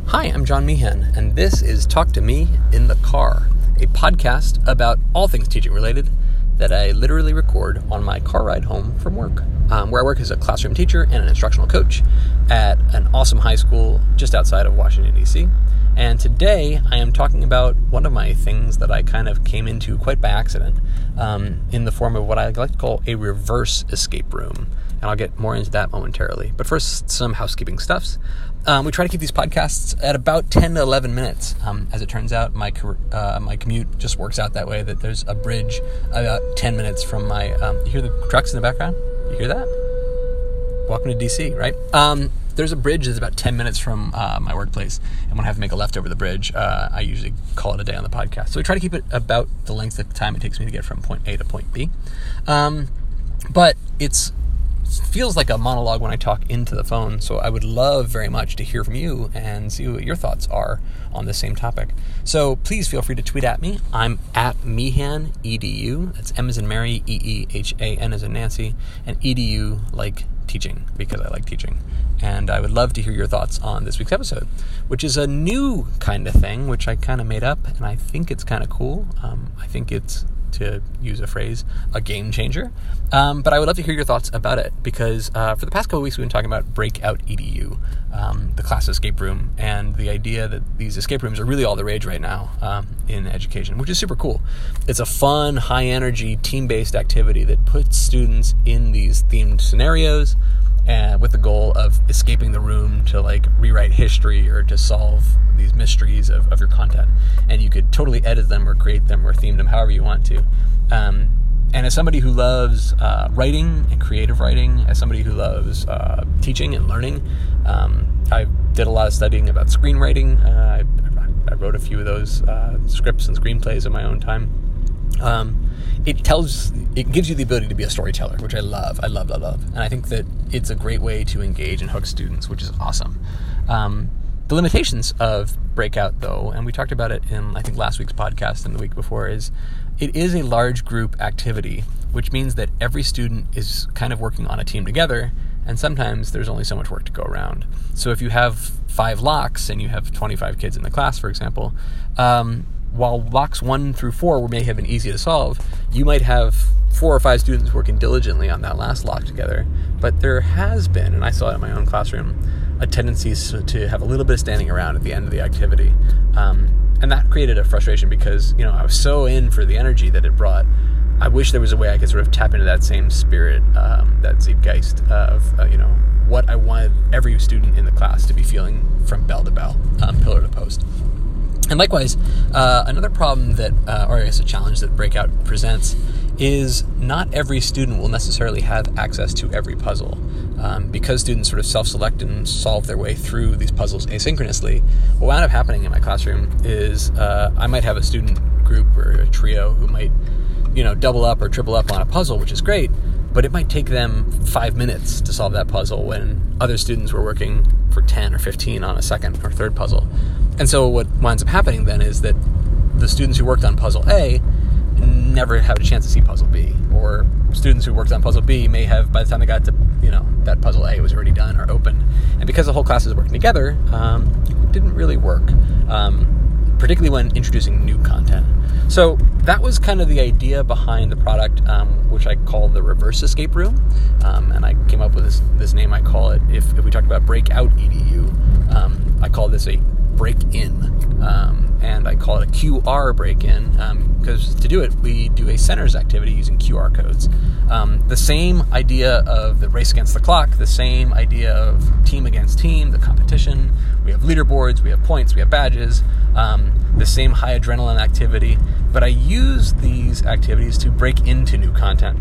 Hi, I'm John Meehan, and this is Talk to Me in the Car, a podcast about all things teaching related that I literally record on my car ride home from work, where I work as a classroom teacher and an instructional coach at an awesome high school just outside of Washington, D.C. And today I am talking about one of my things that I kind of came into quite by accident in the form of what I like to call a reverse escape room. And I'll get more into that momentarily. But first, some housekeeping stuffs. We try to keep these podcasts at about 10 to 11 minutes. As it turns out, my commute just works out that way, that there's a bridge about 10 minutes from my... you hear the trucks in the background? You hear that? Welcome to DC, right? There's a bridge that's about 10 minutes from my workplace, and when I have to make a left over the bridge, I usually call it a day on the podcast. So we try to keep it about the length of time it takes me to get from point A to point B. But it feels like a monologue when I talk into the phone, so I would love very much to hear from you and see what your thoughts are on the same topic. So please feel free to tweet at me. I'm at Meehan, EDU. That's M as in Mary, E-E-H-A-N as in Nancy, and EDU like teaching, because I like teaching. And I would love to hear your thoughts on this week's episode, which is a new kind of thing, which I kind of made up, and I think it's kind of cool. I think it's, to use a phrase, a game changer. But I would love to hear your thoughts about it, because for the past couple of weeks we've been talking about Breakout EDU, the class escape room, and the idea that these escape rooms are really all the rage right now in education, which is super cool. It's a fun, high-energy, team-based activity that puts students in these themed scenarios with the goal of escaping the room to rewrite history or to solve these mysteries of your content. And you could totally edit them or create them or theme them however you want to. And as somebody who loves writing and creative writing, as somebody who loves teaching and learning, I did a lot of studying about screenwriting. I wrote a few of those scripts and screenplays in my own time. It gives you the ability to be a storyteller, which I love. And I think that it's a great way to engage and hook students, which is awesome. The limitations of Breakout, though, and we talked about it in, I think, last week's podcast and the week before, is it is a large group activity, which means that every student is kind of working on a team together, and sometimes there's only so much work to go around. So if you have 5 locks and you have 25 kids in the class, for example, while locks 1 through 4 may have been easy to solve, you might have 4 or 5 students working diligently on that last lock together. But there has been, and I saw it in my own classroom, a tendency to have a little bit of standing around at the end of the activity. And that created a frustration because, I was so in for the energy that it brought. I wish there was a way I could sort of tap into that same spirit, that zeitgeist of, what I wanted every student in the class to be feeling from bell to bell, pillar to post. And likewise, another problem that, or I guess a challenge that Breakout presents, is not every student will necessarily have access to every puzzle. Because students sort of self-select and solve their way through these puzzles asynchronously, what wound up happening in my classroom is I might have a student group or a trio who might, double up or triple up on a puzzle, which is great, but it might take them 5 minutes to solve that puzzle when other students were working for 10 or 15 on a second or third puzzle. And so what winds up happening then is that the students who worked on puzzle A never have a chance to see puzzle B, or students who worked on puzzle B may have, by the time they got to, that puzzle A was already done or open. And because the whole class is working together, it didn't really work, particularly when introducing new content. So that was kind of the idea behind the product, which I call the reverse escape room. And I came up with this name. I call it, if we talked about Breakout EDU, I call this a break-in. And I call it a QR break-in, because to do it, we do a centers activity using QR codes. The same idea of the race against the clock, the same idea of team against team, the competition. We have leaderboards, we have points, we have badges, the same high adrenaline activity. But I use these activities to break into new content.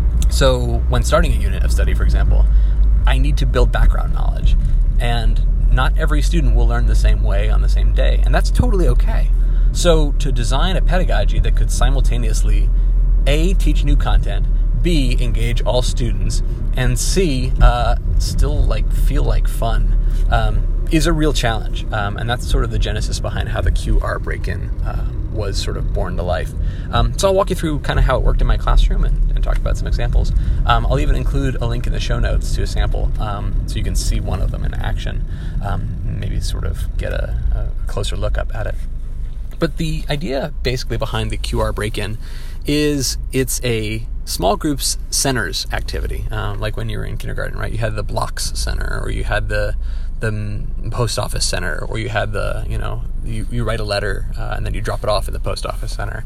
So when starting a unit of study, for example, I need to build background knowledge. And not every student will learn the same way on the same day, and that's totally okay. So to design a pedagogy that could simultaneously A, teach new content, B, engage all students, and C, still feel like fun, is a real challenge. And that's sort of the genesis behind how the QR break-in was sort of born to life. So I'll walk you through kind of how it worked in my classroom and and talk about some examples. I'll even include a link in the show notes to a sample so you can see one of them in action, maybe sort of get a closer look up at it. But the idea basically behind the QR break-in is it's a small groups centers activity, like when you were in kindergarten, right? You had the blocks center, or you had the post office center, or you had you write a letter and then you drop it off at the post office center.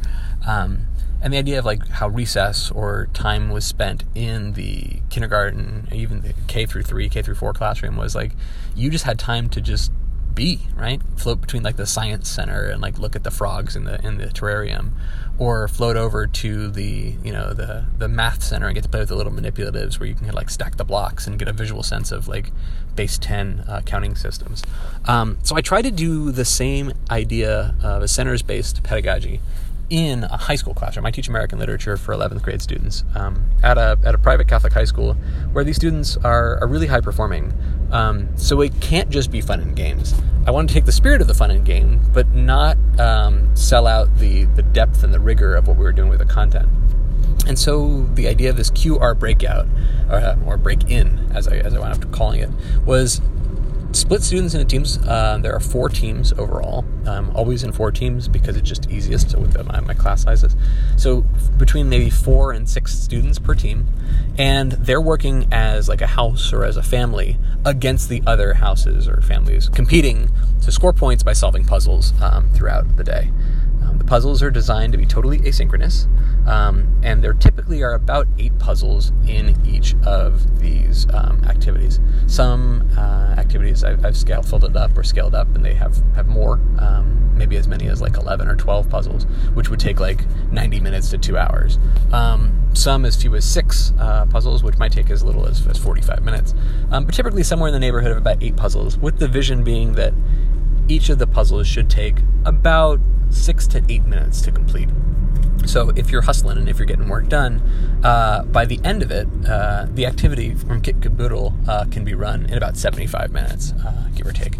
And the idea of like how recess or time was spent in the kindergarten, even the K through 4 classroom was like, you just had time to just be, right? Float between like the science center and like look at the frogs in the terrarium, or float over to the math center and get to play with the little manipulatives where you can like stack the blocks and get a visual sense of like base 10 counting systems. So I try to do the same idea of a centers-based pedagogy in a high school classroom. I teach American literature for 11th grade students at a private Catholic high school where these students are really high performing. So it can't just be fun and games. I want to take the spirit of the fun and game, but not sell out the depth and the rigor of what we were doing with the content. And so the idea of this QR breakout, or break-in, as I wound up calling it, was split students into teams. There are 4 teams overall, always in 4 teams because it's just easiest with my class sizes. So between maybe 4 and 6 students per team, and they're working as like a house or as a family against the other houses or families, competing to score points by solving puzzles throughout the day. The puzzles are designed to be totally asynchronous, and there typically are about 8 puzzles in each of these activities. Some activities I've folded up or scaled up, and they have more, maybe as many as like 11 or 12 puzzles, which would take like 90 minutes to 2 hours. Some as few as 6 puzzles, which might take as little as 45 minutes. But typically somewhere in the neighborhood of about 8 puzzles, with the vision being that each of the puzzles should take about 6 to 8 minutes to complete. So if you're hustling and if you're getting work done, by the end of it, the activity from kit caboodle can be run in about 75 minutes, give or take.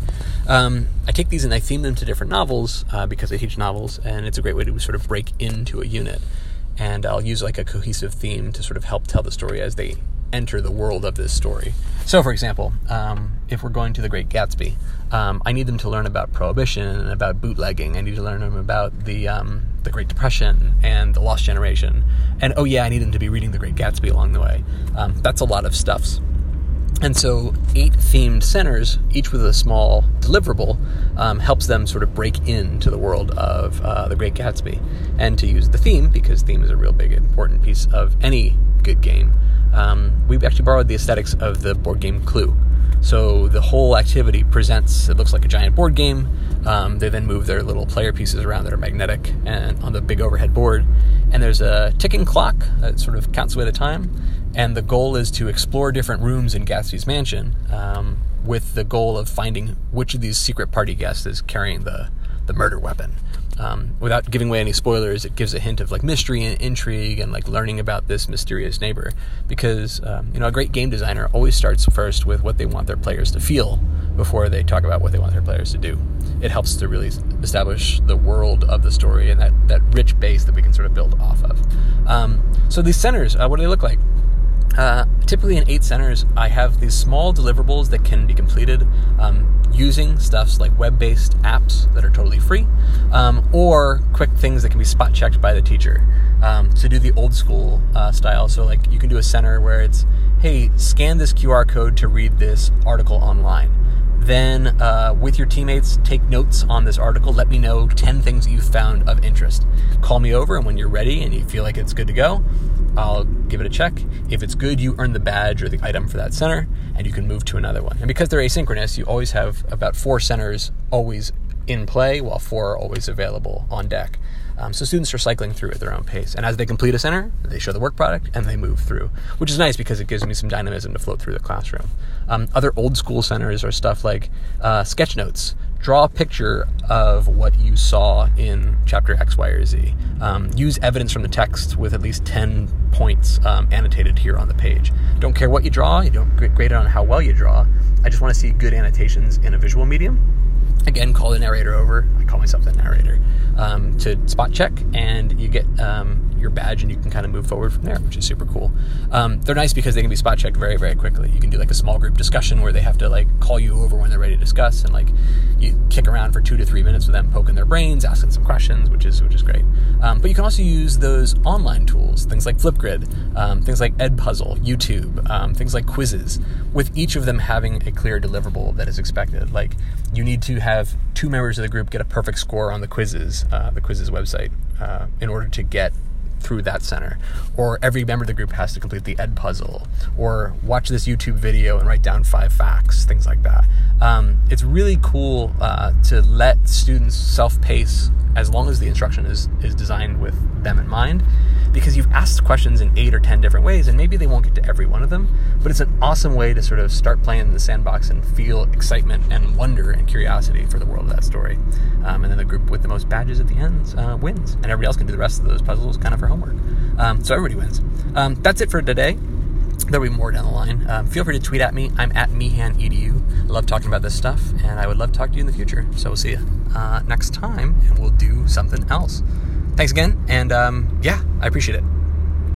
I take these and I theme them to different novels because I teach novels, and it's a great way to sort of break into a unit. And I'll use like a cohesive theme to sort of help tell the story as they enter the world of this story. So, for example, if we're going to The Great Gatsby, I need them to learn about Prohibition and about bootlegging. I need to learn them about the Great Depression and the Lost Generation. And, oh yeah, I need them to be reading The Great Gatsby along the way. That's a lot of stuffs. And so 8 themed centers, each with a small deliverable, helps them sort of break into the world of The Great Gatsby. And to use the theme, because theme is a real big, important piece of any good game, we actually borrowed the aesthetics of the board game Clue. So the whole activity presents, it looks like a giant board game. They then move their little player pieces around that are magnetic and on the big overhead board. And there's a ticking clock that sort of counts away the time. And the goal is to explore different rooms in Gatsby's mansion with the goal of finding which of these secret party guests is carrying the murder weapon. Without giving away any spoilers, it gives a hint of like mystery and intrigue and like learning about this mysterious neighbor. Because a great game designer always starts first with what they want their players to feel before they talk about what they want their players to do. It helps to really establish the world of the story and that rich base that we can sort of build off of. So these centers, what do they look like? Typically in 8 centers, I have these small deliverables that can be completed using stuffs like web-based apps that are totally free, or quick things that can be spot-checked by the teacher. To do the old school style, so like you can do a center where it's, hey, scan this QR code to read this article online. Then with your teammates, take notes on this article. Let me know 10 things that you found of interest. Call me over, and when you're ready and you feel like it's good to go, I'll give it a check. If it's good, you earn the badge or the item for that center, and you can move to another one. And because they're asynchronous, you always have about 4 centers always in play, while 4 are always available on deck. So students are cycling through at their own pace. And as they complete a center, they show the work product, and they move through, which is nice because it gives me some dynamism to float through the classroom. Other old school centers are stuff like sketch notes. Draw a picture of what you saw in chapter X, Y, or Z. Use evidence from the text with at least 10 points annotated here on the page. Don't care what you draw. You don't grade it on how well you draw. I just want to see good annotations in a visual medium. Again, call the narrator over. I call myself the narrator, to spot check, and you get your badge, and you can kind of move forward from there, which is super cool. They're nice because they can be spot checked very, very quickly. You can do like a small group discussion where they have to like call you over when they're ready to discuss, and like you kick around for 2 to 3 minutes with them, poking their brains, asking some questions, which is great. But you can also use those online tools, things like Flipgrid, things like Edpuzzle, YouTube, things like quizzes, with each of them having a clear deliverable that is expected. Like, you need to have 2 members of the group get a perfect score on the quizzes website, in order to get through that center, or every member of the group has to complete the Edpuzzle, or watch this YouTube video and write down 5 facts, things like that. It's really cool to let students self-pace as long as the instruction is designed with them in mind, because you've asked questions in 8 or 10 different ways, and maybe they won't get to every one of them, but it's an awesome way to sort of start playing in the sandbox and feel excitement and wonder and curiosity for the world of that story. And then the group with the most badges at the end wins, and everybody else can do the rest of those puzzles kind of for homework. So everybody wins. That's it for today. There'll be more down the line. Feel free to tweet at me. I'm at meehanedu. I love talking about this stuff, and I would love to talk to you in the future. So we'll see you next time, and we'll do something else. Thanks again, and I appreciate it.